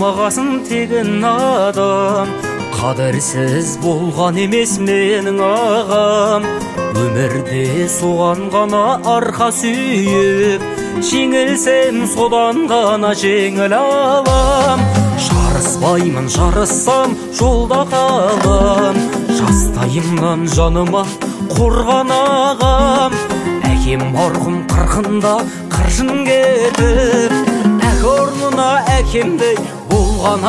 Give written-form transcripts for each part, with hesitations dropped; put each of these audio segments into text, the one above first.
ағасын тегін адам, қадірсіз болған емес менің ағам. Өмірде соған ғана арқа сүйіп, жеңілсем содан ғана жеңіл алам. Жарыспаймын, жарыссам жолда қалам, жастайымнан жаныма қорған ағам. Әкем марқұм қырқында қыршын кетіп, әк орнына әкемдей болған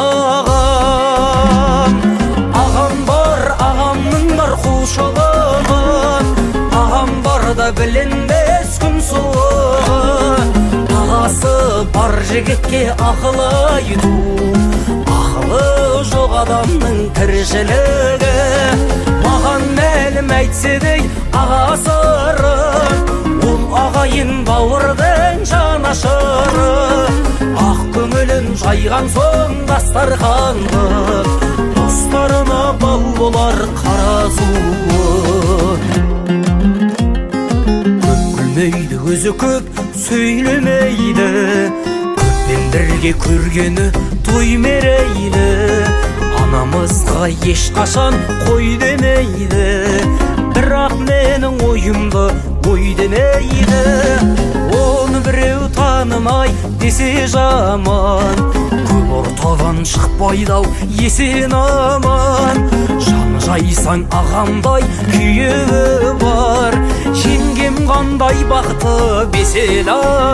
ағам. Ағам бар, ағамның бар құлшылығы, ағам барда білінбес күн суығы. Ағасы бар жігітке ақыл айту, ақылы жоқ адамның тіршілігі. Маған мәлім әйтсе дей ағасыры, ол ағайын бауырдың жанашыры. Ақ көңілін жайған соң дастарханды, достарына бал болар қара суы. Көп күлмейді, өзі көп сөйлемейді, көппен бірге көргені той мерейді. Анамызға ешқашан қой демейді, бірақ менің ойымды ой демейді. Оны біреу танымай десе жаман, көп ортадан шықпайды-ау есен аман. Жаны жайсаң ағамдай күйеуі бар, жеңгем қандай бақытты бесел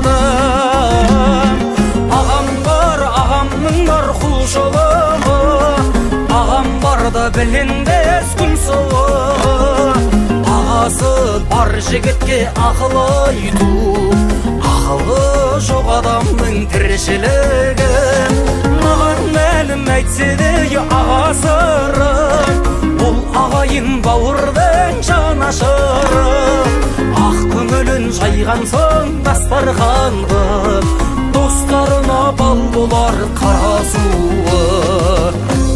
адам. Ағам бар, ағамның бар құлшылығы, ағам барда білінбес күн суығы. Ағасы бар жігітке ақыл айту, ақылы жоқ адамның тіршілігі. Маған мәлім әйтсе де ағасыры, ол ағайын бауырдың жанашыры. Ақ көңілін жайған соң дастарханға, достарына бал болар қара суы.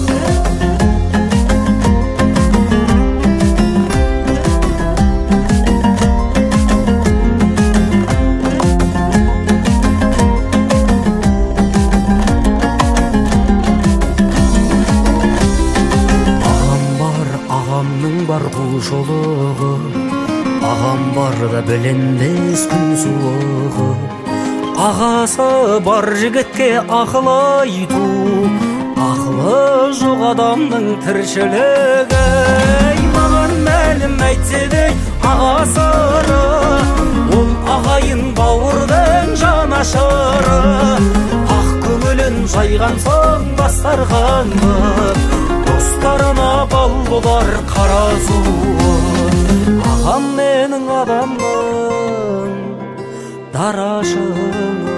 Бар құлшылығы, ағам барда білінбес күн суығы. Ағасы бар жігітке ақыл айту, ақылы жоқ адамның тіршілігі. Маған мәлім әйтсе де ағасыры, ол ағайын бауырдың жанашыры. Ақ көңілін жайған соң дастарханға, достарына бал болар қара суы. Ағам менің адамның дарашығы.